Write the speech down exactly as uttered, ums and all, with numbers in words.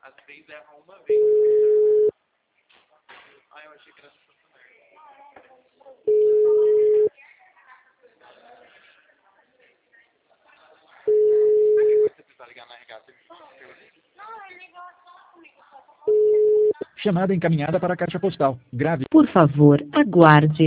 Às vezes erra uma vez. Ah, eu achei que era funcionário. Você precisa ligar na regata. Chamada encaminhada para a caixa postal. Grave. Por favor, aguarde.